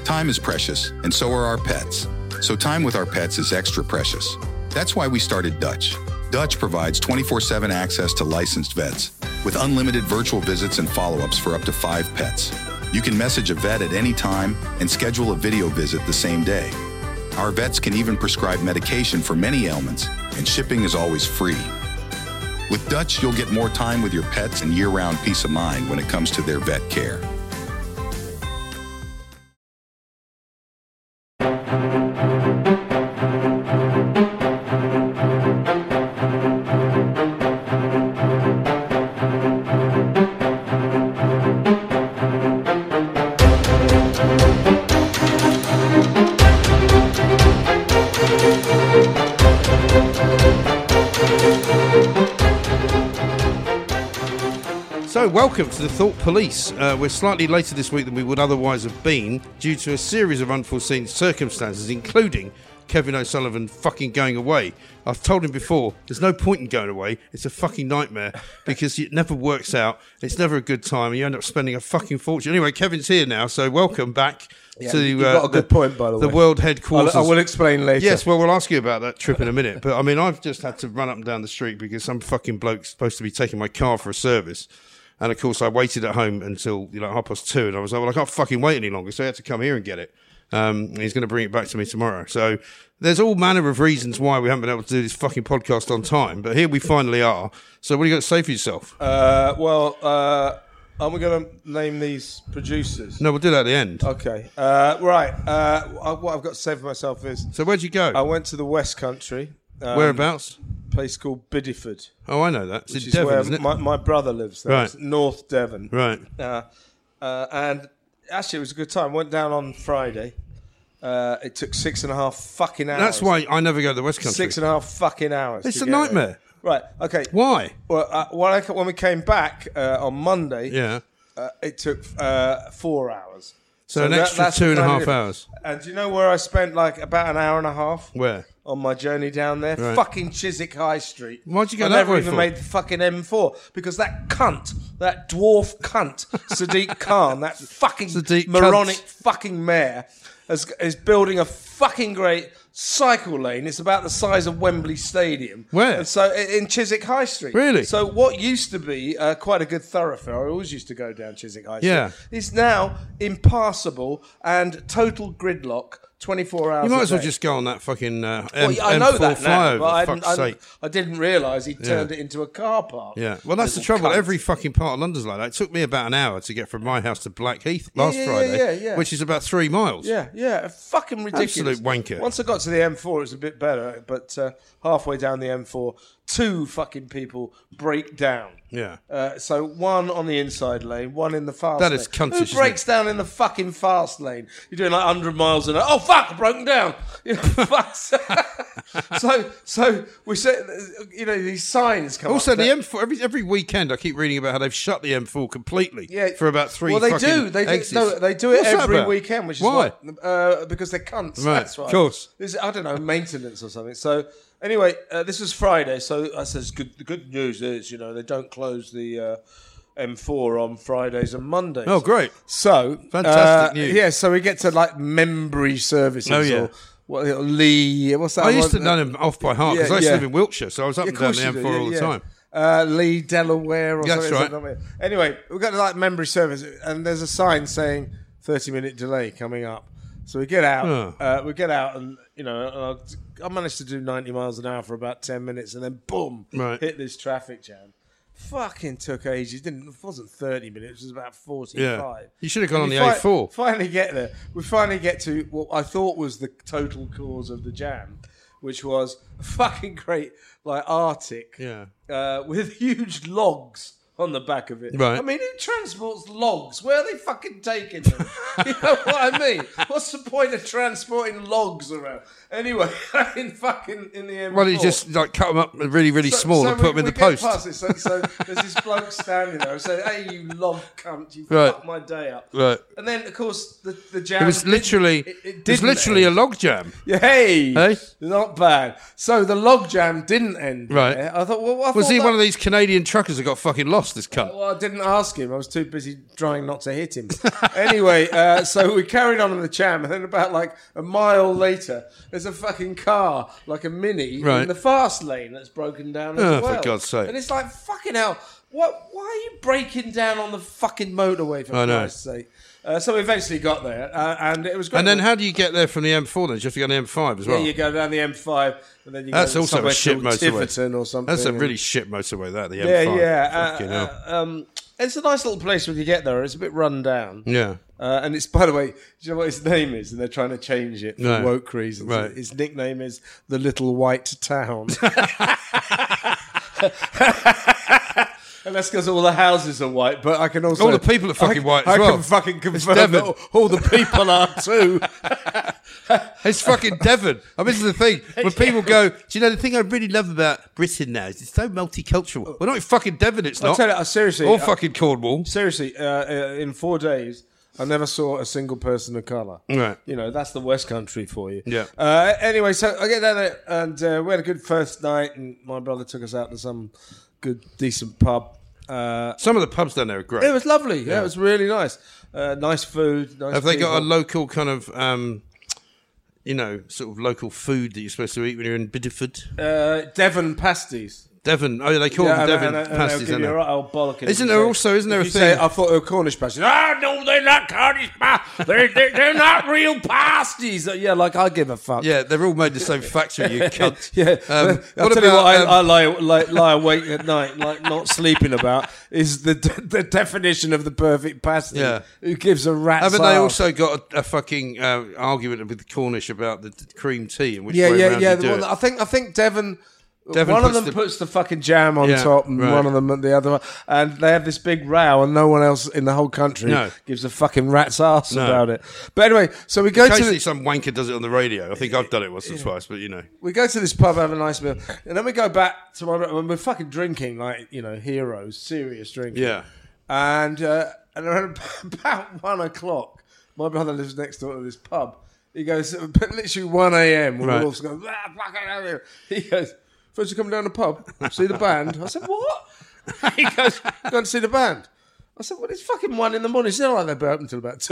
Time is precious, and so are our pets. So time with our pets is extra precious. That's why we started Dutch. Dutch provides 24/7 access to licensed vets with unlimited virtual visits and follow-ups for up to 5 pets. You can message a vet at any time and schedule a video visit the same day. Our vets can even prescribe medication for many ailments, and shipping is always free. With Dutch, you'll get more time with your pets and year-round peace of mind when it comes to their vet care. So, welcome to the Thought Police. We're slightly later this week than we would otherwise have been due to a series of unforeseen circumstances, including Kevin O'Sullivan fucking going away. I've told him before, there's no point in going away. It's a fucking nightmare because it never works out. It's never a good time and you end up spending a fucking fortune. Anyway, Kevin's here now, so welcome back to you've got a good point, by the way. The world headquarters. I will explain later. Yes, well, we'll ask you about that trip in a minute. But, I mean, I've just had to run up and down the street because some fucking bloke's supposed to be taking my car for a service. And, of course, I waited at home until 2:30, and I was like, well, I can't fucking wait any longer, so I had to come here and get it. And he's going to bring it back to me tomorrow. So there's all manner of reasons why we haven't been able to do this fucking podcast on time, but here we finally are. So what do you got to say for yourself? Aren't we going to name these producers? No, we'll do that at the end. Okay. Right. What I've got to say for myself is... So where'd you go? I went to the West Country. Whereabouts? A place called Bideford. Oh, I know that. It's in Devon, Devon, where isn't it? My brother lives there. Right. It's North Devon. Right. And actually, it was a good time. Went down on Friday. It took 6.5 fucking hours. That's why I never go to the West Country. 6.5 fucking hours. It's to a get nightmare. there. Right. Okay. Why? Well, when we came back on Monday, it took 4 hours. So an extra 2.5 hours. And do you know where I spent like about an hour and a half? Where? On my journey down there? Right. Fucking Chiswick High Street. Why'd you go I that never way even for? made the fucking M4 because that cunt, that dwarf cunt, Sadiq Khan, that fucking Sadiq moronic cunt. fucking mayor is building a fucking great cycle lane. It's about the size of Wembley Stadium. Where? And so in Chiswick High Street. Really? So what used to be quite a good thoroughfare, I always used to go down Chiswick High Street, Yeah. is now impassable and total gridlock 24 hours You might a as well day. just go on that fucking I know M4 that now, flyover, but for fuck's sake. I didn't realise he turned it into a car park. Yeah, well, that's the Little trouble. cunt. Every fucking part of London's like that. It took me about an hour to get from my house to Blackheath last Friday, which is about 3 miles. Yeah, fucking ridiculous. Absolute wanker. Once I got to the M4, it was a bit better, but halfway down the M4, 2 fucking people break down. Yeah. So one on the inside lane, one in the fast That lane. is cuntish, Who isn't breaks down in the fucking fast lane? You're doing like 100 miles an hour. Oh, fuck, I've broken down. You know, fuck. So we said, these signs come Also, up. the M4, every weekend I keep reading about how they've shut the M4 completely for about 3 Well, they fucking do. They exits. do. No, they do it What's that every about? weekend, which is Why? because they're cunts. Right, That's right. of course. I don't know, maintenance or something. So anyway, this was Friday. So I says, the good news is, they don't close the M4 on Fridays and Mondays. Oh, great. So Fantastic news. Yeah, so we get to like Membry services. Oh, yeah. Or, Lee, what's that? I used to know them off by heart because I used to yeah. live in Wiltshire, so I was up and down the M4 all the time. Lee, Delaware, or That's something. right. Anyway, we've got like Membry service, and there's a sign saying 30-minute delay coming up. So we get out, and I managed to do 90 miles an hour for about 10 minutes, and then boom, hit this traffic jam. Fucking took ages. It wasn't 30 minutes. It was about 45. Yeah. You should have gone on the A4. Finally get there. We finally get to what I thought was the total cause of the jam, which was a fucking great like Arctic with huge logs on the back of it. Right. I mean, who transports logs? Where are they fucking taking them? You know what I mean? What's the point of transporting logs around? Anyway, in the M4. Well, you just like cut them up really, really small and put them in the post. Past this, so there's this bloke standing there and saying, "Hey, you log cunt, you fucked my day up." Right. And then, of course, the jam. It was literally, a log jam. Yeah, hey, not bad. So the log jam didn't end. Right. There. I thought, well, was he one of these Canadian truckers that got fucking lost? fast, this cunt. Well, I didn't ask him. I was too busy trying not to hit him. Anyway, so we carried on in the jam, and then about like a mile later, there's a fucking car, like a Mini, in the fast lane that's broken down as well. For God's sake. And it's like, fucking hell, why are you breaking down on the fucking motorway, for Christ's sake? So we eventually got there, and it was great. And then how do you get there from the M4 then? Do you have to go on the M5 as well? Yeah, you go down the M5, and then you That's go also a shit motorway. Tiverton or something. That's a really shit motorway, the M5. It's a nice little place when you get there. It's a bit run down. Yeah. And it's, by the way, do you know what his name is? And they're trying to change it for woke reasons. Right. His nickname is the Little White Town. And that's because all the houses are white, but I can also... All the people are fucking white as well. I can fucking confirm that all the people are too. It's fucking Devon. I mean, this is the thing. When people go, do you know, the thing I really love about Britain now is it's so multicultural. Well, not in fucking Devon, it's not. I'll tell you, seriously. Or fucking Cornwall. Seriously, in 4 days, I never saw a single person of colour. Right. You know, that's the West Country for you. Yeah. Anyway, so I get down there, and we had a good first night, and my brother took us out to some good, decent pub. Some of the pubs down there are great. It was lovely. Yeah, it was really nice. Nice food. Nice Have they got a people. local kind of, sort of local food that you're supposed to eat when you're in Bideford? Devon pasties. Devon. Oh, they call them Devon pasties, isn't isn't there? Old bollock. Isn't there a thing? Say, I thought they were Cornish pasties. Ah, no, they're not Cornish pasties. They're not real pasties. Yeah, like I give a fuck. Yeah, they're all made the same factory, you cunt. Yeah. I'll tell you what I lie awake at night, like not sleeping about, is the definition of the perfect pasty. Yeah. Who gives a rat's Haven't they arse? also got a fucking argument with the Cornish about the cream tea and which Yeah. way around you do Well, it? I think Devon Devon one of them puts the fucking jam on Yeah, top, and right. one of them at the other one, and they have this big row, and no one else in the whole country No. gives a fucking rat's ass No. about it. But anyway, so we go to Occasionally some wanker does it on the radio. I think I've done it once or twice, but you know. we go to this pub, have a nice meal, and then we go back to my when we're fucking drinking like heroes, serious drinking. Yeah. And around about 1 o'clock, my brother lives next door to this pub. He goes, literally 1 a.m. when Right. we're all going, fucking out here. He goes, first you come down the pub, see the band. I said, what? He goes, going to see the band. I said, well, it's fucking 1 in the morning. He said, oh, they'll be open until about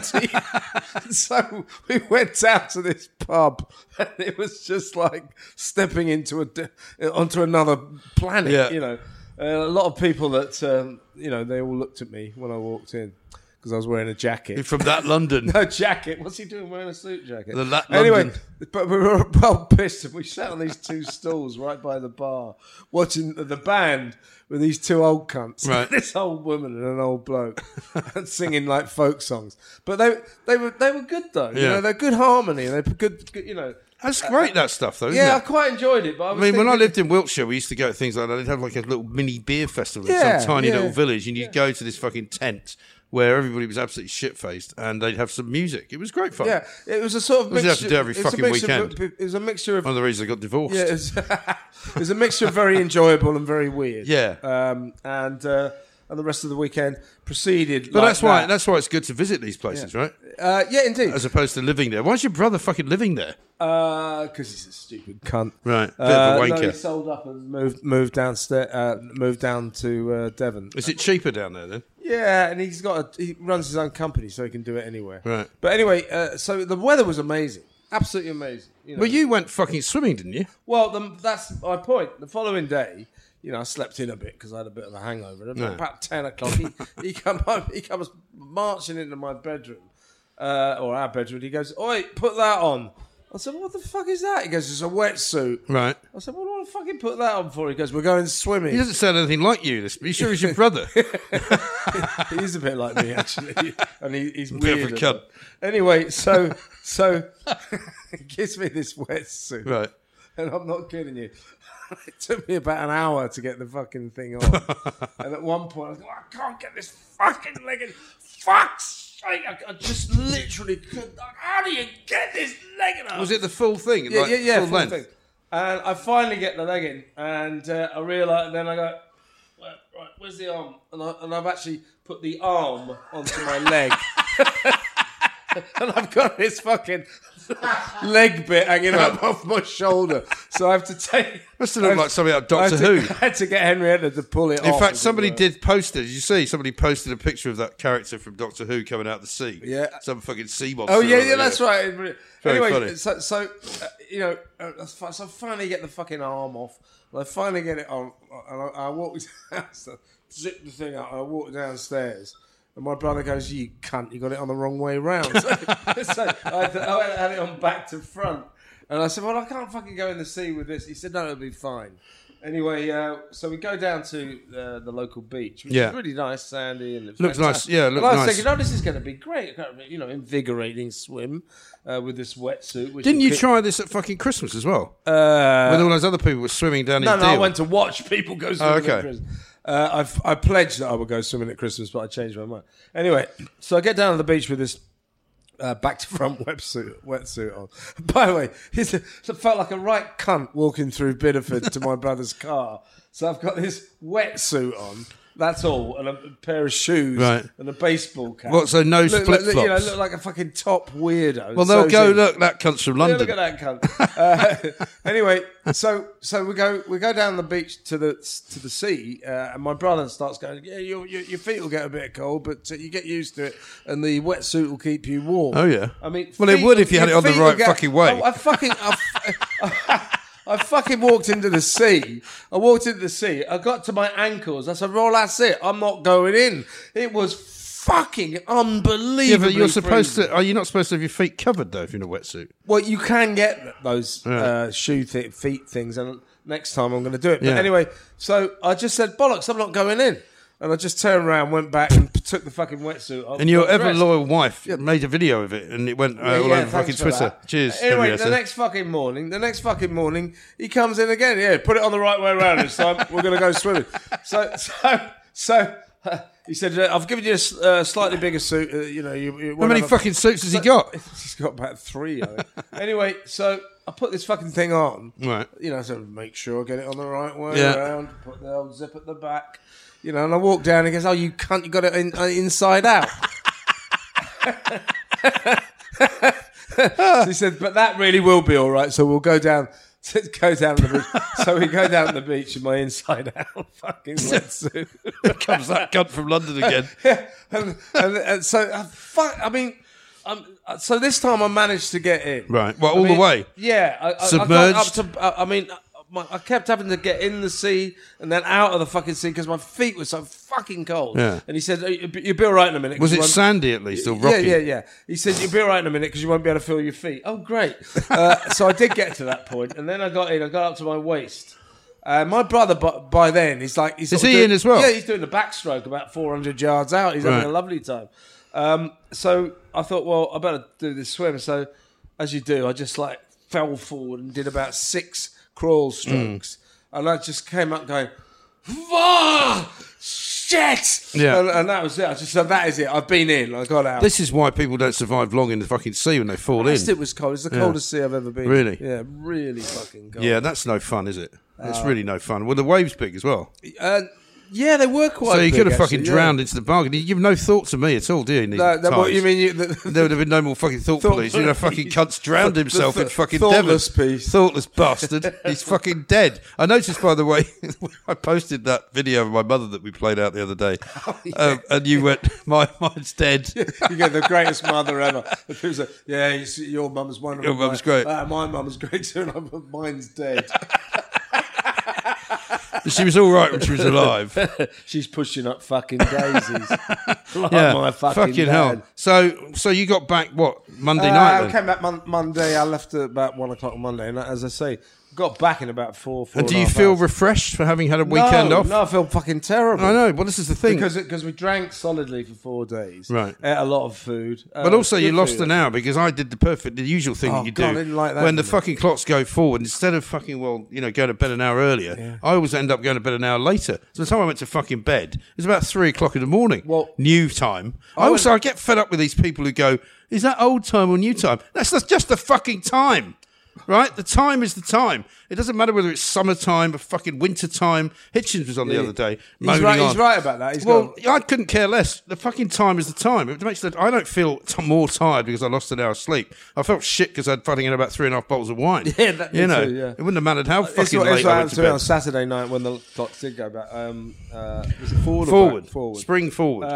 2:30. So we went out to this pub, and it was just like stepping into onto another planet, Yeah. A lot of people that, they all looked at me when I walked in because I was wearing a jacket. From that London. No jacket. What's he doing wearing a suit jacket? Anyway, London. But we were well pissed, and we sat on these two stools right by the bar watching the band with these two old cunts, Right. this old woman and an old bloke, and singing like folk songs. But they were good though. Yeah. They're good harmony. They're good. That's great, that stuff, though, isn't Yeah, I it? quite enjoyed it. But I mean, when I lived in Wiltshire, we used to go to things like that. They'd have like a little mini beer festival in Yeah, some tiny yeah. little village, and you'd go to this fucking tent where everybody was absolutely shit-faced, and they'd have some music. It was great fun. Yeah, it was a sort of What did you mixture. have to do every it was a fucking mixture weekend? It was a mixture of. One of the reasons I got divorced. Yeah, it was a mixture of very enjoyable and very weird. Yeah. And the rest of the weekend proceeded. But like that's why it's good to visit these places, right? Yeah, indeed. As opposed to living there. Why is your brother fucking living there? Because he's a stupid cunt. Right, bit of a wanker. No, he sold up and moved downstairs. Moved down to Devon. Is it cheaper down there then? Yeah, and he runs his own company, so he can do it anywhere. Right. But anyway, so the weather was amazing, absolutely amazing. Well, you went fucking swimming, didn't you? Well, that's my point. The following day, I slept in a bit because I had a bit of a hangover. And about 10 o'clock, he comes marching into my bedroom, or our bedroom. He goes, "Oi, put that on." I said, "What the fuck is that?" He goes, "It's a wetsuit." Right. I said, "What do I fucking put that on for?" He goes, "We're going swimming." He doesn't sound anything like you. Are you sure he's your brother? He's a bit like me, actually, and he's Bit weird. of a cunt. Anyway, so he gives me this wetsuit, Right. and I'm not kidding you. It took me about an hour to get the fucking thing on, and at one point I was like, "I can't get this fucking leg in." Fuck's sake! I just literally couldn't. Like, how do you get this leg in? Was it the full thing? Yeah, like, yeah, full length? thing. And I finally get the leg in, and I realise. Then I go, right, where's the arm? And I've actually put the arm onto my leg, and I've got this fucking leg bit hanging up off my shoulder. So I have to take... Must have looked like something out of Doctor Who. I had to get Henrietta to pull it off. In fact, somebody did post it. Did you see? Somebody posted a picture of that character from Doctor Who coming out of the sea. Yeah. Some fucking sea monster. Oh, yeah, that's right. Very anyway, funny. so I finally get the fucking arm off. And I finally get it on. And I walk down, zip the thing up, and I walk downstairs. And my brother goes, "You cunt, you got it on the wrong way round." So I had it on back to front. And I said, "Well, I can't fucking go in the sea with this." He said, "No, it'll be fine." Anyway, so we go down to the local beach, which is really nice, sandy, and it looks fantastic. nice. Yeah, looks and I was nice. thinking, "Oh, this is going to be great." Invigorating swim with this wetsuit. Which Didn't you try this at fucking Christmas as well? When all those other people were swimming down in Deal. No, I went to watch people go swimming okay. at Christmas. I pledged that I would go swimming at Christmas, but I changed my mind. Anyway, so I get down to the beach with this back to front wetsuit on. By the way, it felt like a right cunt walking through Bideford to my brother's car. So I've got this wetsuit on. That's all, and a pair of shoes, and a baseball cap. What? So no flip flops? Look like a fucking top weirdo. Well, they'll go. Look, that cunt's from London. Yeah, look at that cunt. Anyway, so we go down the beach to the sea, and my brother starts going, "Yeah, your feet will get a bit cold, but you get used to it, and the wetsuit will keep you warm." Oh yeah. I mean, well, it would if you had it on the right fucking way. I fucking walked into the sea. I got to my ankles. I said, "Well, that's it. I'm not going in." It was fucking unbelievable. Yeah, but you're supposed to. Are you not supposed to have your feet covered though if you're in a wetsuit? Well, you can get those feet things, and next time I'm going to do it. But anyway, so I just said, "Bollocks, I'm not going in." And I just turned around, went back, and took the fucking wetsuit off. And your ever loyal wife made a video of it, and it went all over fucking Twitter. Cheers. Anyway, the next fucking morning, he comes in again. Yeah, put it on the right way around this time. We're going to go swimming. So he said, "I've given you a slightly bigger suit. How many fucking suits has he got? He's got about 3. I think. Anyway, so I put this fucking thing on. Right. So make sure I get it on the right way around. Put the old zip at the back. And I walk down and he goes, "Oh, you cunt, you got it inside out." So he said, "But that really will be all right. So we'll go down the beach." So we go down the beach in my inside out fucking wetsuit. Comes that cunt from London again. and so, so this time I managed to get in. Right. Well, the way? Yeah. Submerged? I kept having to get in the sea and then out of the fucking sea because my feet were so fucking cold. Yeah. And he said, "You'll be all right in a minute." Was it sandy at least, or rocky? Yeah. He said, "You'll be all right in a minute because you won't be able to feel your feet." Oh, great. So I did get to that point, and then I got up to my waist. My brother, by then, is he in as well? Yeah, he's doing the backstroke about 400 yards out. He's having a lovely time. So I thought, well, I better do this swim. So as you do, I just fell forward and did about 6 crawl strokes, and I just came up going, "Wah! Shit!" Yeah. And that was it. I just said, "That is it. I've been in. I got out." This is why people don't survive long in the fucking sea when they fall in. It was cold. It's the coldest sea I've ever been. Really? Yeah, really fucking cold. Yeah, that's no fun, is it? It's really no fun. Well, the waves big as well. Yeah, they were quite So you big, could have fucking actually, drowned into the bargain. You give no thought to me at all, do you? In these What you mean? There would have been no more fucking thought police. You know, fucking cunt's drowned himself in fucking thoughtless Devon. piece. Thoughtless bastard. He's fucking dead. I noticed, by the way, I posted that video of my mother that we played out the other day. And you went, mine's dead. You get the greatest mother ever. Your mum's wonderful. Your mum's great. My mum's great too, and mine's dead. She was all right when she was alive. She's pushing up fucking daisies. My fucking hell. So you got back, what, Monday night? I came back Monday. I left at about 1 o'clock on Monday. And as I say, got back in about 4 And do you feel refreshed for having had a weekend off? No, I feel fucking terrible. I know. Well, this is the thing. Because we drank solidly for 4 days. Right. Ate a lot of food. But also you lost an hour because I did the usual thing that you do. I didn't like that. When the fucking clocks go forward, instead of fucking, go to bed an hour earlier, I always end up going to bed an hour later. So the time I went to fucking bed, it was about 3 o'clock in the morning. Well, new time. I get fed up with these people who go, "Is that old time or new time?" That's just the fucking time. right? The time is the time. It doesn't matter whether it's summertime or fucking winter time. Hitchens was on the other day. He's right about that. I couldn't care less. The fucking time is the time. It makes I don't feel more tired because I lost an hour's sleep. I felt shit because I'd fucking had about 3.5 bottles of wine. Yeah, that you know, too, yeah. It wouldn't have mattered how fucking it's late I went to bed. On Saturday night when the clocks did go back. Was it forward? Forward. Spring forward.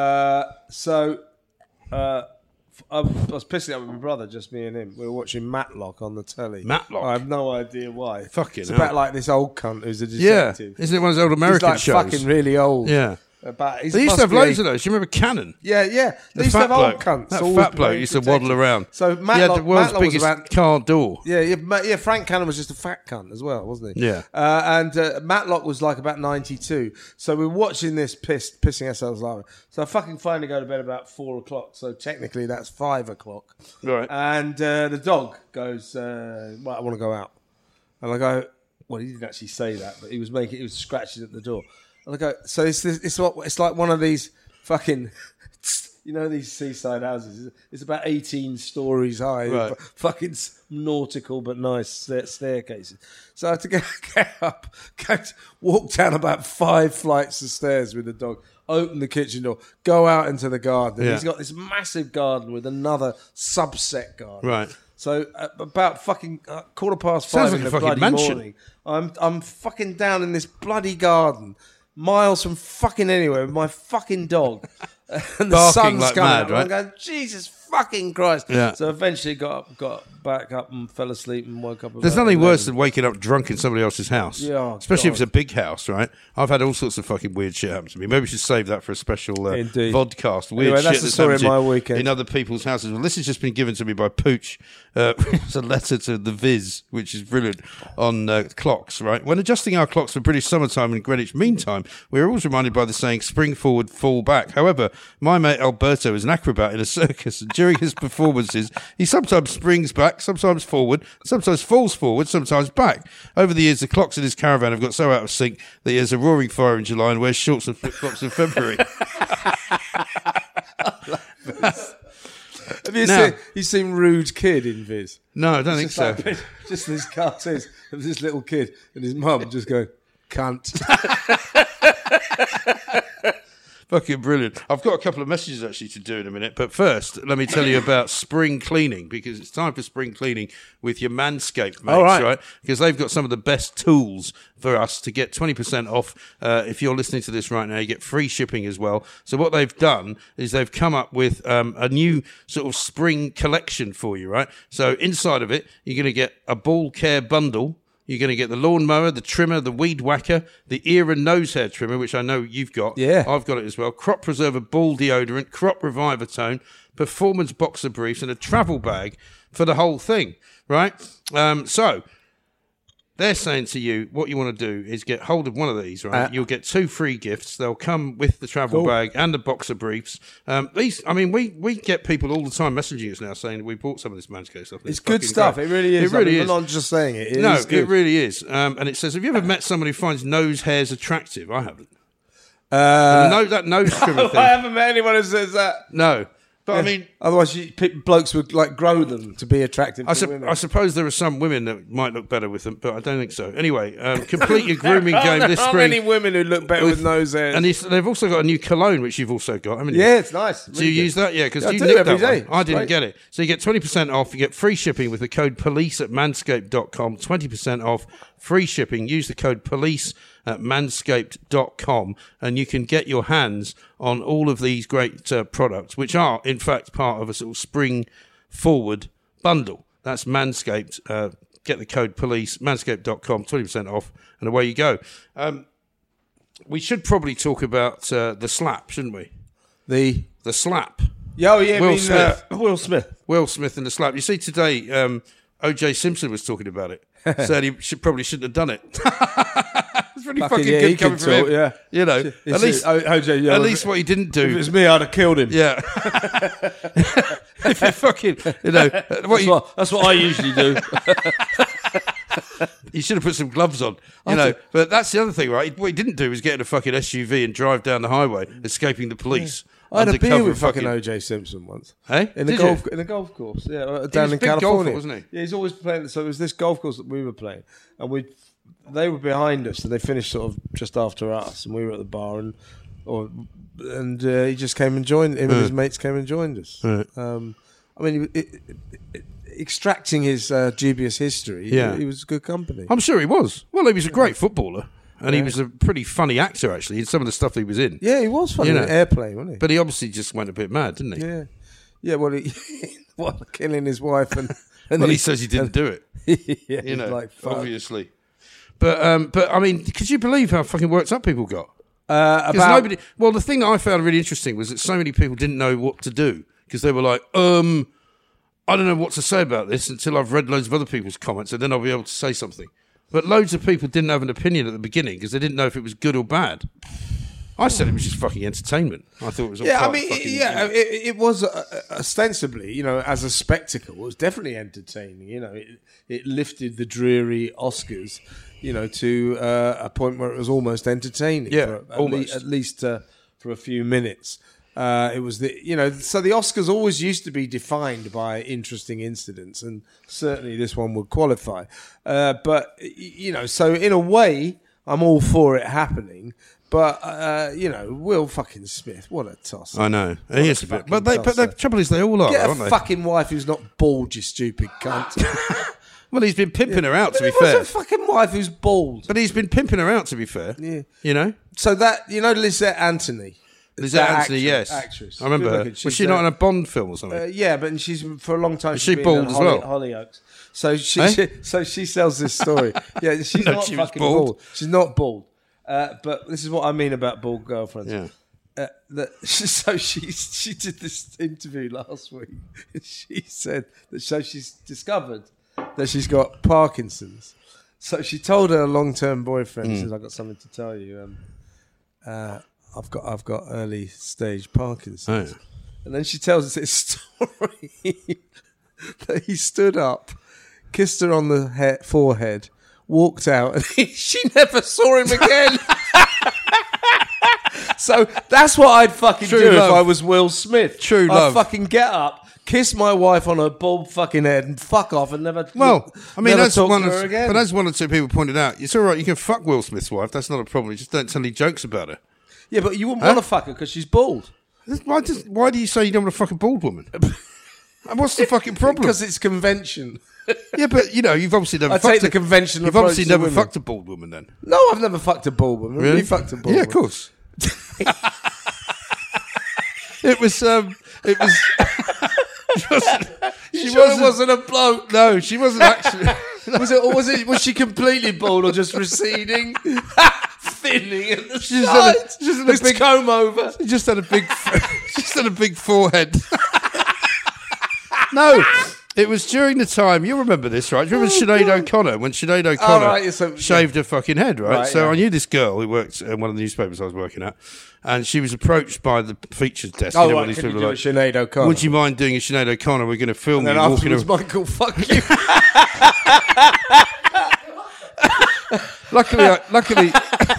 I was pissing up with my brother, just me and him. We were watching Matlock on the telly. Matlock? I have no idea why. Fucking It's hell. about like this old cunt who's a detective. Yeah. Isn't it one of those old American He's like shows? fucking really old. Yeah. They used to have loads of those. Do you remember Cannon? Yeah. They used to have old cunts. That always fat bloke very used to protective. waddle around. So he had the world's Matlock was biggest about car door. Yeah. Frank Cannon was just a fat cunt as well, wasn't he? Yeah. And Matlock was like about 92. So we're watching this pissing ourselves laughing. So I fucking finally go to bed about 4 o'clock. So technically that's 5 o'clock. Right. And the dog goes, well, I want to go out. And I go, well, he didn't actually say that, but he was scratching at the door. And I go, so it's like one of these fucking, you know, these seaside houses. It's about 18 stories high, right. Fucking nautical but nice staircases. So I had to get up, walk down about 5 flights of stairs with the dog, open the kitchen door, go out into the garden. Yeah. He's got this massive garden with another subset garden. Right. So about fucking 5:15 Sounds like in a the fucking bloody mansion. morning, I'm fucking down in this bloody garden, miles from fucking anywhere, with my fucking dog, and the Barking sun's like coming mad, up. right? I'm going, Jesus fucking Christ! Yeah. So eventually got back up and fell asleep and woke up. There's about nothing 11. worse than waking up drunk in somebody else's house. Yeah, oh, especially if God. it's a big house, right? I've had all sorts of fucking weird shit happen to me. Maybe we should save that for a special Indeed. vodcast. Weird Anyway, that's shit the story happened of to my you weekend. in other people's houses. Well, this has just been given to me by Pooch. It's a letter to the Viz, which is brilliant, on clocks, right? When adjusting our clocks for British summertime and Greenwich Mean Time, we are always reminded by the saying, spring forward, fall back. However, my mate Alberto is an acrobat in a circus, and during his performances, he sometimes springs back, sometimes forward, sometimes falls forward, sometimes back. Over the years, the clocks in his caravan have got so out of sync that he has a roaring fire in July and wears shorts and flip-flops in February. Have you seen Rude Kid in Viz? No, I don't think so. Just these cartoons of this little kid and his mum just going, cunt. Fucking brilliant. I've got a couple of messages actually to do in a minute, but first, let me tell you about spring cleaning, because it's time for spring cleaning with your Manscaped mates, right? Because they've got some of the best tools for us to get 20% off. If you're listening to this right now, you get free shipping as well. So what they've done is they've come up with a new sort of spring collection for you, right? So inside of it, you're going to get a ball care bundle. You're going to get the lawnmower, the trimmer, the weed whacker, the ear and nose hair trimmer, which I know you've got. Yeah. I've got it as well. Crop preserver ball deodorant, crop reviver tone, performance boxer briefs, and a travel bag for the whole thing, right? So they're saying to you, what you want to do is get hold of one of these, right? You'll get 2 free gifts. They'll come with the travel bag and the boxer briefs. We get people all the time messaging us now saying that we bought some of this Manscaped stuff. It's good stuff. Great. It really is. It really is. I'm not just saying it. No, is good. it really is. And it says, have you ever met someone who finds nose hairs attractive? I haven't. That nose trimmer thing. I haven't met anyone who says that. No. But I mean, otherwise, blokes would like grow them to be attractive to women. I suppose there are some women that might look better with them, but I don't think so. Anyway, complete your grooming game this How spring. many women who look better with nose hairs? And they've also got a new cologne, which you've also got, haven't you? Yeah, it's nice. Do you use that? Yeah, because I you do nicked every that day. one. I didn't Great. get it. So you get 20% off. You get free shipping with the code police at manscaped.com. 20% off, free shipping. Use the code police at manscaped.com, and you can get your hands on all of these great products, which are, in fact, part of a sort of spring forward bundle. That's Manscaped. Get the code police, manscaped.com, 20% off, and away you go. We should probably talk about the slap, shouldn't we? The slap. Yeah, Will Smith. Will Smith. Will Smith and the slap. You see, today, O.J. Simpson was talking about it. Said he probably shouldn't have done it. It's really fucking good coming from him. Yeah. You know, at least OJ, yeah, at least what he didn't do. If it was me, I'd have killed him. Yeah. If you fucking, you know, That's what I usually do. you should have put some gloves on, you know. But that's the other thing, right? What he didn't do was get in a fucking SUV and drive down the highway, escaping the police. I had a beer undercover with fucking O.J. Simpson once. Hey? In a golf course, down in big California, golfer, wasn't he? Yeah, he's always playing. So it was this golf course that we were playing, and they were behind us, so they finished sort of just after us, and we were at the bar, and he just came and joined. Him and his mates came and joined us. Right. I mean, extracting his dubious history, he was good company. I'm sure he was. Well, he was a great footballer. And he was a pretty funny actor, actually, in some of the stuff he was in. Yeah, he was funny in Airplane, wasn't he? But he obviously just went a bit mad, didn't he? Yeah. Yeah, well, killing his wife and well, he says he didn't do it. Yeah, you know, like, obviously. But I mean, could you believe how fucking worked up people got? Well, the thing that I found really interesting was that so many people didn't know what to do because they were like, I don't know what to say about this until I've read loads of other people's comments and then I'll be able to say something. But loads of people didn't have an opinion at the beginning because they didn't know if it was good or bad. I said it was just fucking entertainment. I thought it was all it was ostensibly, you know, as a spectacle, it was definitely entertaining. You know, it lifted the dreary Oscars, you know, to a point where it was almost entertaining. Yeah, at least for a few minutes. It was so the Oscars always used to be defined by interesting incidents, and certainly this one would qualify. But you know, so in a way, I'm all for it happening. But Will fucking Smith, what a toss! I know he is a bit, but the trouble is they all are, Get aren't a they? fucking wife who's not bald, you stupid cunt. Well, he's been pimping her out, to be He wants fair. a fucking wife who's bald. But he's been pimping her out, to be fair. Yeah. You know? So Lisette Anthony. Lisette Anthony, yes. Actress. I remember her. Was she not in a Bond film or something? Yeah, but she's for a long time. Is she been bald in as well? Hollyoaks. So she sells this story. Yeah, she's No, not she was fucking bald. bald. She's not bald. But this is what I mean about bald girlfriends. Yeah. So she did this interview last week. She said that she's discovered that she's got Parkinson's. So she told her long-term boyfriend, she says, "I've got something to tell you. I've got early stage Parkinson's." Oh, yeah. And then she tells us this story that he stood up, kissed her on the forehead, walked out, and she never saw him again. So that's what I'd fucking do if I was Will Smith. True love. I'd fucking get up, kiss my wife on her bald fucking head, and fuck off and never. Well, I mean, that's but again. as one or two people pointed out, it's all right. You can fuck Will Smith's wife. That's not a problem. You just don't tell any jokes about her. Yeah, but you wouldn't want to fuck her because she's bald. Why do you say you don't want to fuck a bald woman? And what's the fucking problem? Because it's convention. Yeah, but you know, you've obviously never. Take the conventional. You've obviously never women. fucked a bald woman, then. No, I've never fucked a bald woman. Really? You fucked a bald woman. Yeah, of course. It was. She wasn't a bloke. No, she wasn't actually. Was she completely bald or just receding, thinning at the She sides? just had a This big comb over. She just had a big. Just had a big forehead. No. It was during the time, you remember this, right? Do you remember Sinead O'Connor? When Sinead O'Connor shaved her fucking head, right? So I knew this girl who worked in one of the newspapers I was working at, and she was approached by the features desk. Oh, you know, right, these can you people do a Sinead O'Connor? would you mind doing a Sinead O'Connor? We're going to film And you then walking afterwards, Michael, fuck you. Luckily...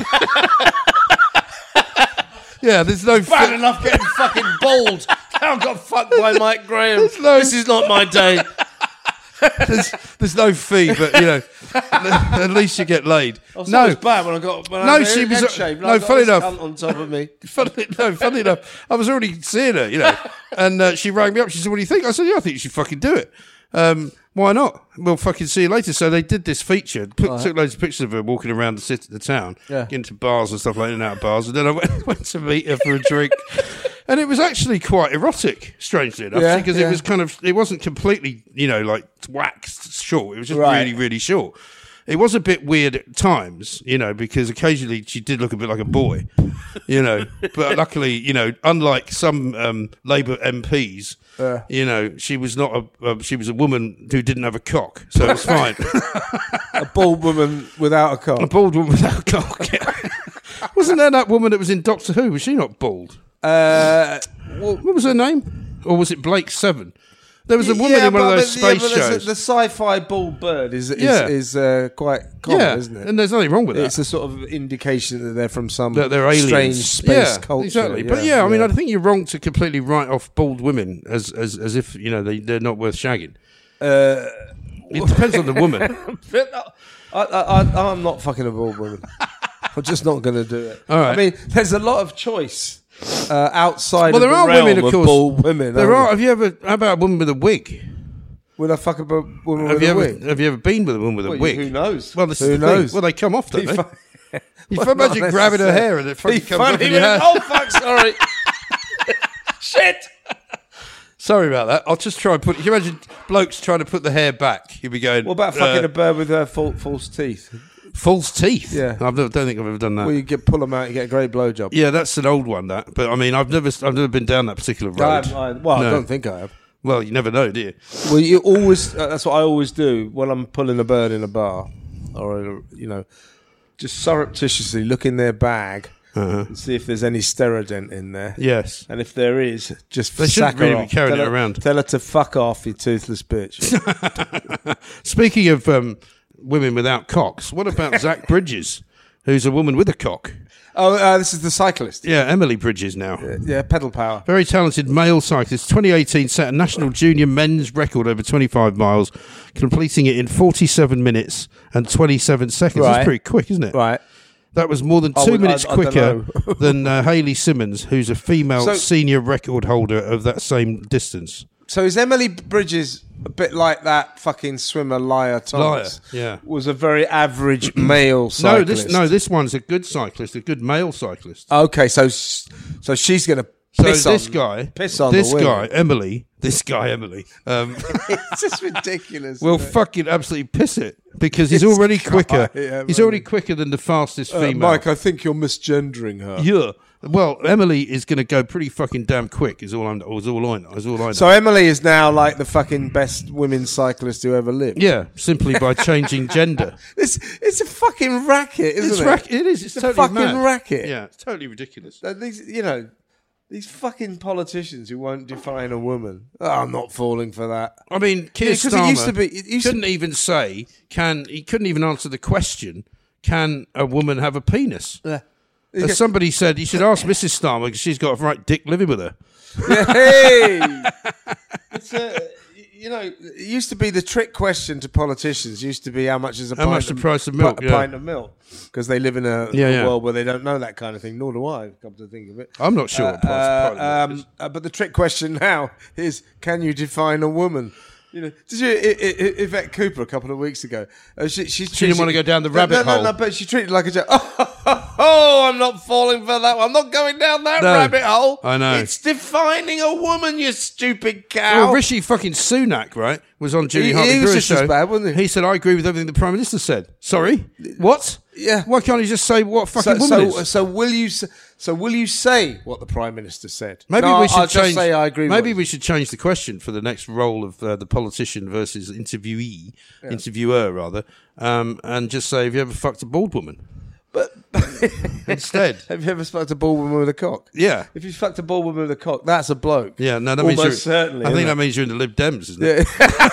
Yeah, there's no... Bad enough getting fucking bald. Now I got fucked by Mike Graham. This is not my day. There's no fee, but you know, at least you get laid. Oh, so it was bad when I got she was shaved. no. Funny enough, on top of me. Funny enough, I was already seeing her, you know, and she rang me up. She said, "What do you think?" I said, "Yeah, I think you should fucking do it. Why not? We'll fucking see you later." So they did this feature, took loads of pictures of her walking around the town, into bars and stuff like that, and out of bars, and then I went to meet her for a drink. And it was actually quite erotic, strangely enough, because it was it wasn't completely, you know, like waxed short. It was just really, really short. It was a bit weird at times, you know, because occasionally she did look a bit like a boy, you know. But luckily, you know, unlike some Labour MPs, you know, she was not she was a woman who didn't have a cock, so it was fine. A bald woman without a cock. A bald woman without a cock. Yeah. Wasn't there that woman that was in Doctor Who? Was she not bald? What was her name? Or was it Blake Seven? There was a woman in one of those space shows. The sci-fi bald bird is quite common, isn't it? And there's nothing wrong with that. It's a sort of indication that they're from some that they're aliens. strange space culture. Exactly. But I mean, I think you're wrong to completely write off bald women as if they're not worth shagging. It depends on the woman. I'm not fucking a bald woman. I'm just not going to do it. All right. I mean, there's a lot of choice outside. Well, there of the are realm women, of course. Bald women. There are. Have you ever? How about a woman with a wig? Would I fuck a woman with a wig? Have you ever been with a woman with a wig? Who knows? Well, who knows? Well, they come off, don't they? You imagine grabbing her hair and it fucking comes off in your hair. Oh fuck! Sorry. Shit. Sorry about that. I'll just try and put. You imagine blokes trying to put the hair back. You'd be going. What about fucking a bird with false teeth? False teeth? Yeah. I don't think I've ever done that. Well, you pull them out, you get a great blowjob. Yeah, that's an old one. That, but I mean, I've never been down that particular road. I don't think I have. Well, you never know, do you? Well, you always. That's what I always do when I'm pulling a bird in a bar, or just surreptitiously look in their bag. And see if there's any Steradent in there. Yes. And if there is, just they shouldn't really be carrying it around. Tell her to fuck off, you toothless bitch. Speaking of women without cocks, what about Zach Bridges, who's a woman with a cock? Oh, this is the cyclist. Yeah, Emily Bridges now. Yeah, pedal power. Very talented male cyclist. 2018 set a national junior men's record over 25 miles, completing it in 47 minutes and 27 seconds. Right. That's pretty quick, isn't it? Right. That was more than 2 minutes quicker than Hayley Simmons, who's a female senior record holder of that same distance. So is Emily Bridges a bit like that fucking swimmer Lia Thomas? Yeah. Was a very average male cyclist. This one's a good cyclist, a good male cyclist. Okay, so she's going to piss on this guy, Emily. It's just ridiculous. Will fucking absolutely piss it because he's already quicker. He's already quicker than the fastest female. Mike, I think you're misgendering her. Yeah. Well, Emily is going to go pretty fucking damn quick. Is all I know. So Emily is now like the fucking best women's cyclist who ever lived. Yeah, simply by changing gender. It's a fucking racket, isn't it? It is. It's totally a fucking mad. racket. Yeah, it's totally ridiculous. These fucking politicians who won't define a woman. Oh, I'm not falling for that. I mean, Keir Starmer it used to couldn't even say, he couldn't even answer the question, can a woman have a penis? As somebody said, you should ask Mrs. Starmer because she's got a right dick living with her. Hey! It used to be the trick question to politicians used to be how much is the price of milk? A pint of milk. Because they live in a world where they don't know that kind of thing, nor do I, come to think of it. I'm not sure what price of milk is. But the trick question now is, can you define a woman? Did you Yvette Cooper a couple of weeks ago? She didn't want to go down the rabbit hole. No, but she treated it like a joke. Oh, I'm not falling for that one. I'm not going down that rabbit hole. I know. It's defining a woman, you stupid cow. Well, Rishi fucking Sunak, right, was on Julie Hartley-Brewer's show. As bad, wasn't he? He said, I agree with everything the Prime Minister said. Sorry? What? Yeah. Why can't he just say what fucking woman is? So will you say what the Prime Minister said? Maybe we should change. Just say I agree. Maybe we should change the question for the next role of the politician versus interviewer rather, and just say, have you ever fucked a bald woman? But instead, have you ever fucked a bald woman with a cock? Yeah. If you fucked a bald woman with a cock, that's a bloke. Yeah, no, that means certainly. I think that means you're in the Lib Dems, isn't it?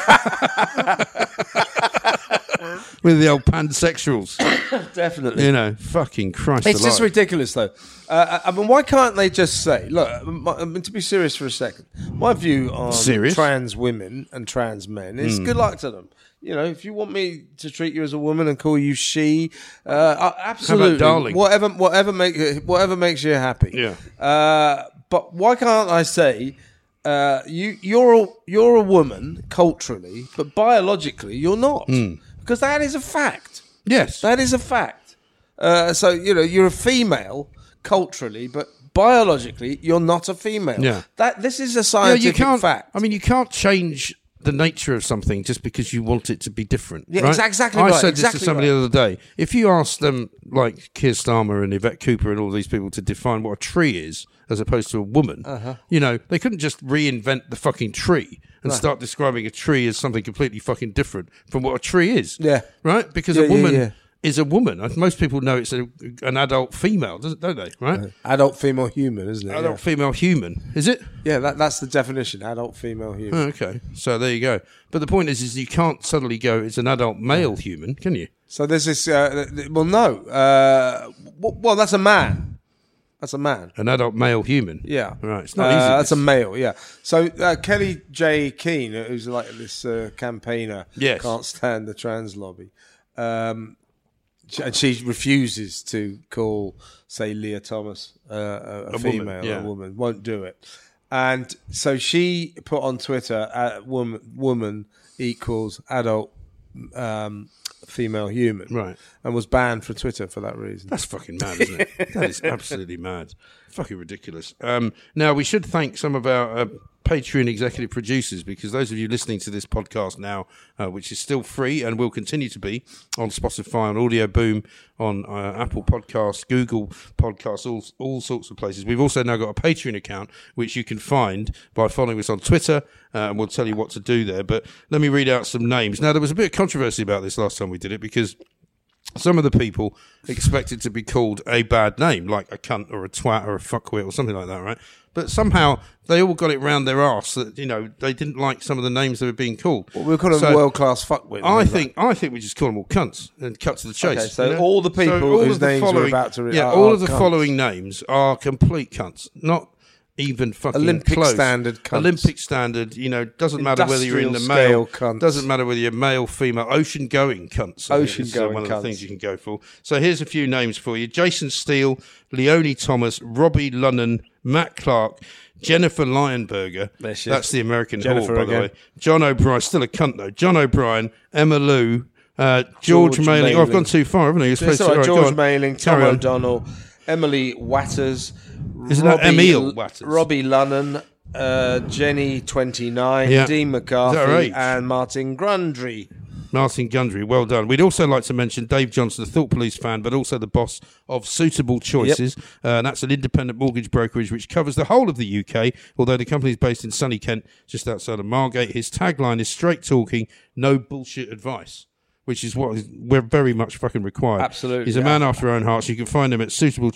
With the old pansexuals. Definitely. Fucking Christ It's alive. just ridiculous, though. I mean, why can't they just say, look, to be serious for a second, my view on trans women and trans men is good luck to them. If you want me to treat you as a woman and call you she, absolutely, how about darling? Whatever makes you happy. Yeah. But why can't I say you're a woman culturally, but biologically you're not, because that is a fact. Yes, that is a fact. So you're a female culturally, but biologically you're not a female. Yeah. This is a scientific fact. I mean, you can't change the nature of something just because you want it to be different. Yeah, right? exactly right. I said this to somebody the other day. If you ask them, like Keir Starmer and Yvette Cooper and all these people, to define what a tree is as opposed to a woman, they couldn't just reinvent the fucking tree and start describing a tree as something completely fucking different from what a tree is. Yeah. Right? Because a woman is a woman. Most people know it's an adult female, don't they? Right? Adult female human, isn't it? Adult female human. Is it? Yeah, that's the definition. Adult female human. Oh, okay. So there you go. But the point is you can't suddenly go, it's an adult male human, can you? So there's this. Well, no. Well, that's a man. That's a man. An adult male human. Yeah. Right. It's not easy. That's a male. Yeah. So Kelly J. Keane, who's like this campaigner, Yes. can't stand the trans lobby. And she refuses to call, say, Leah Thomas a female, woman, a woman. Won't do it. And so she put on Twitter, woman equals adult female human. Right. And was banned from Twitter for that reason. That's fucking mad, isn't it? That is absolutely mad. Fucking ridiculous. Now, we should thank some of our Patreon executive producers, because those of you listening to this podcast now, which is still free and will continue to be on Spotify, on Audio Boom, on Apple Podcasts, Google Podcasts, all sorts of places. We've also now got a Patreon account, which you can find by following us on Twitter, and we'll tell you what to do there. But let me read out some names. Now, there was a bit of controversy about this last time we did it, because some of the people expected to be called a bad name, like a cunt or a twat or a fuckwit or something like that, right? But somehow they all got it round their arse that, you know, they didn't like some of the names they were being called. Well, we'll call them world-class fuckwit. I think we just call them all cunts and cut to the chase. Okay, so all the people whose names we're about to read are all of the cunts. following names are complete cunts, not even fucking Olympic close. standard cunts. Olympic standard, you know, doesn't matter whether you're in the Industrial male, scale cunts. doesn't matter whether you're male, female, ocean-going cunts. I think is, Ocean-going one of cunts. the things you can go for. So here's a few names for you. Jason Steele, Leonie Thomas, Robbie Lunnan, Matt Clark, Jennifer Lionberger. There she is. That's the American Jennifer whore, by the again. way. John O'Brien, still a cunt though. John O'Brien, Emma Lou, George Mailing. Oh, I've gone too far, haven't I? You're supposed That's all right. to. All right, George go on. Mailing, Tom Carry on. O'Donnell, Emily Watters, Isn't that Emil Watters? Robbie Lunnan, Jenny 29, Yeah. Dean Is that her McCarthy, age? and Martin Grundry. Martin Gundry, well done. We'd also like to mention Dave Johnson, the Thought Police fan, but also the boss of Suitable Choices. And that's an independent mortgage brokerage which covers the whole of the UK, although the company is based in sunny Kent, just outside of Margate. His tagline is straight talking, no bullshit advice, which is what we're very much fucking required. Absolutely, He's a man after our own heart, so you can find him at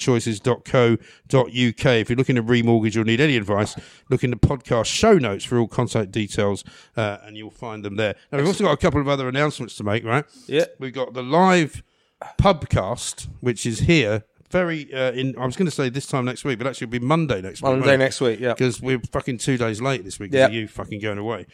suitablechoices.co.uk. If you're looking to remortgage or need any advice, look in the podcast show notes for all contact details, and you'll find them there. Now, we've also got a couple of other announcements to make, right? Yeah. We've got the live pubcast, which is here I was going to say this time next week, but actually it'll be Monday next week. Monday next week, yeah. Because we're fucking 2 days late this week because Yeah. of you fucking going away.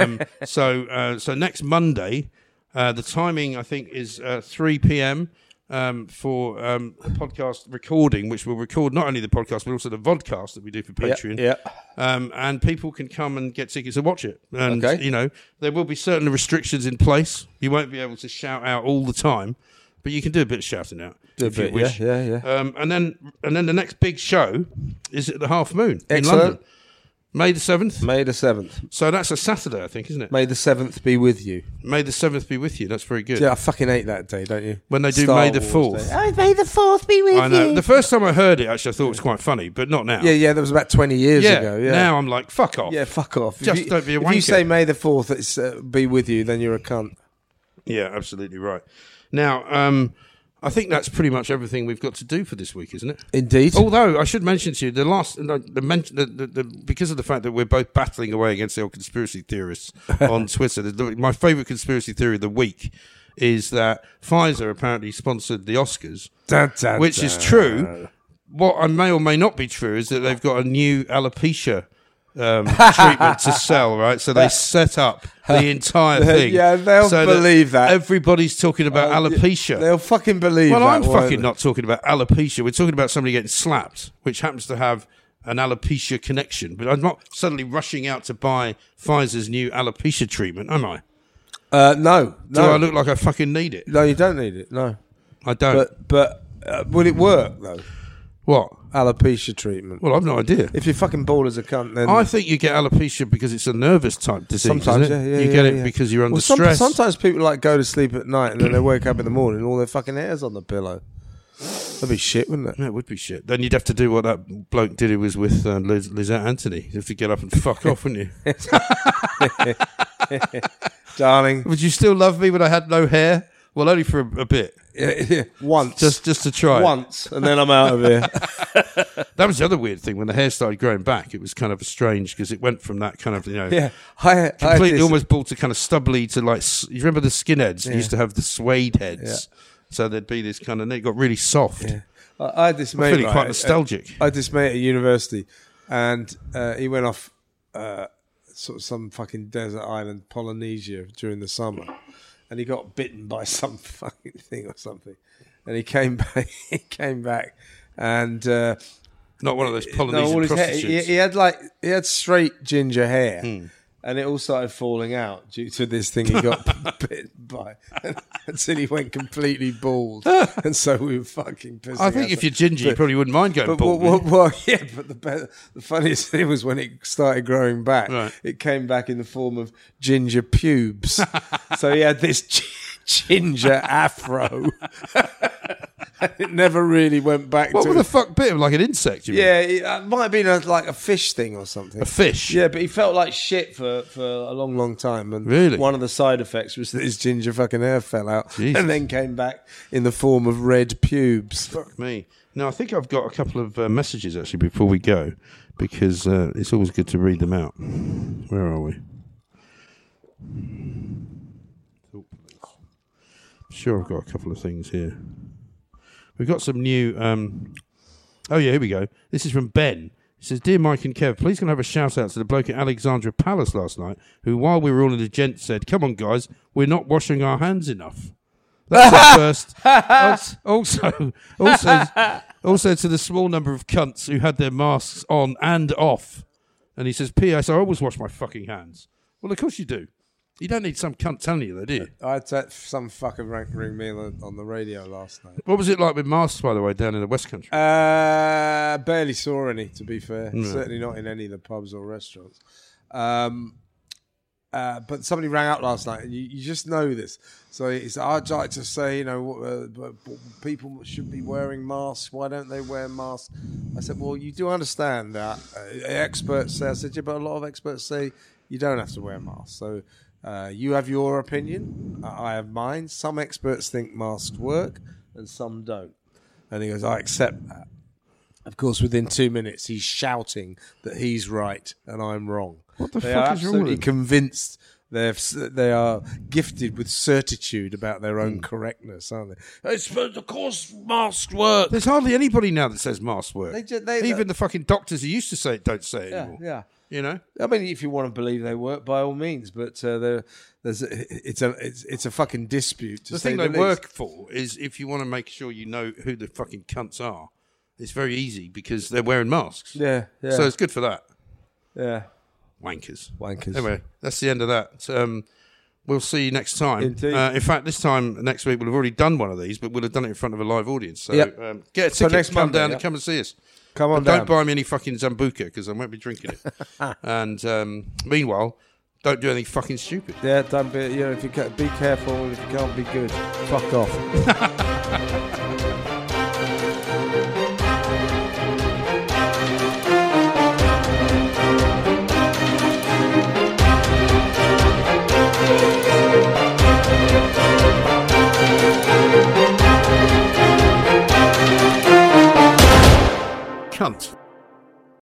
So next Monday... the timing, I think, is 3 p.m. For the podcast recording, which will record not only the podcast, but also the vodcast that we do for Patreon. Yeah. And people can come and get tickets to watch it. And, Okay. you know, there will be certain restrictions in place. You won't be able to shout out all the time, but you can do a bit of shouting out. if you wish. Yeah. And then the next big show is at the Half Moon in Excellent. London. May the 7th. May the 7th. So that's a Saturday, I think, isn't it? May the 7th be with you. May the 7th be with you. That's very good. Yeah, I fucking hate that day, don't you? When they do Star May the Wars 4th. Day. Oh, May the 4th be with I know. you. The first time I heard it, actually, I thought it was quite funny, but not now. Yeah, that was about 20 years ago. Yeah. Now I'm like, fuck off. Yeah, fuck off. Just don't be a If you wanker. say May the 4th, it's be with you, then you're a cunt. Yeah, absolutely right. Now, I think that's pretty much everything we've got to do for this week, isn't it? Indeed. Although I should mention to you because of the fact that we're both battling away against the old conspiracy theorists on Twitter. My favourite conspiracy theory of the week is that Pfizer apparently sponsored the Oscars, which is true. What I may or may not be true is that they've got a new alopecia treatment to sell, right? So they set up the entire thing. Yeah, they'll so believe that. Everybody's talking about alopecia. They'll fucking believe Well, that. I'm won't fucking they? not talking about alopecia. We're talking about somebody getting slapped, which happens to have an alopecia connection. But I'm not suddenly rushing out to buy Pfizer's new alopecia treatment, am I? No. Do I look like I fucking need it? No, you don't need it. No. I don't. But will it work, though? What? Alopecia treatment. Well, I've no idea. If you're fucking bald as a cunt, then... I think you get alopecia because it's a nervous type disease. Sometimes, isn't it? yeah, you get it because you're under stress. Sometimes people like go to sleep at night and then they wake up in the morning and all their fucking hair's on the pillow. That'd be shit, wouldn't it? Yeah, it would be shit. Then you'd have to do what that bloke did who was with Lizette Anthony. You'd have to get up and fuck off, wouldn't you? Darling. Would you still love me when I had no hair? Well, only for a bit. Yeah. Once. Just to try. Once, and then I'm out of here. That was the other weird thing. When the hair started growing back, it was kind of strange because it went from that kind of, Yeah. completely almost bald to kind of stubbly to like, you remember the skinheads? They used to have the suede heads. So there'd be this kind of, it got really soft. Yeah. I had this mate. I'm feeling quite nostalgic. I had this mate at university, and he went off sort of some fucking desert island, Polynesia, during the summer, and he got bitten by some fucking thing or something, and he came back. And not one of those Polynesian prostitutes. He had straight ginger hair. And it all started falling out due to this thing he got bitten by until he went completely bald. And so we were fucking pissed. I think if you're ginger, you probably wouldn't mind going bald. Well, yeah, but the funniest thing was when it started growing back, right. It came back in the form of ginger pubes. So he had this ginger afro. It never really went back what to... What the fuck bit him? Like an insect, you mean? Yeah, it might have been like a fish thing or something. A fish? Yeah, but he felt like shit for a long, long time. And really? One of the side effects was that his ginger fucking hair fell out. Jesus. And then came back in the form of red pubes. Fuck me. Now, I think I've got a couple of messages, actually, before we go, because it's always good to read them out. Where are we? Sure, I've got a couple of things here. We've got some new... oh, yeah, here we go. This is from Ben. He says, Dear Mike and Kev, please can I have a shout-out to the bloke at Alexandra Palace last night who, while we were all in the gent, said, come on, guys, we're not washing our hands enough. That's the first. Also to the small number of cunts who had their masks on and off. And he says, P.S. I always wash my fucking hands. Well, of course you do. You don't need some cunt telling you, though, do you? I had some fucker ring me on the radio last night. What was it like with masks, by the way, down in the West Country? Barely saw any, to be fair. No. Certainly not in any of the pubs or restaurants. But somebody rang up last night, and you just know this. So he said, I'd like to say, people should be wearing masks. Why don't they wear masks? I said, well, you do understand that experts say. I said, yeah, but a lot of experts say you don't have to wear masks. So you have your opinion. I have mine. Some experts think masks work, and some don't. And he goes, I accept that. Of course, within 2 minutes, he's shouting that he's right and I'm wrong. What the They fuck are is wrong with absolutely them? convinced. They are gifted with certitude about their own correctness, aren't they? It's, of course, masks work. There's hardly anybody now that says masks work. They Even the fucking doctors who used to say it don't say it yeah, anymore. yeah. You know? I mean, if you want to believe they work, by all means. But it's a fucking dispute. To The say thing the they least. work for is if you want to make sure you know who the fucking cunts are, it's very easy because they're wearing masks. Yeah, yeah. So it's good for that. Yeah. Wankers. Wankers. Anyway, that's the end of that. We'll see you next time. Indeed. In fact, this time next week we'll have already done one of these, but we'll have done it in front of a live audience. So Yep. get a So ticket, next come Monday, down yeah. and come and see us. Come on But down. don't buy me any fucking Zambuca because I won't be drinking it. And meanwhile, don't do anything fucking stupid. Yeah, don't be. If you be careful. If you can't be good, fuck off.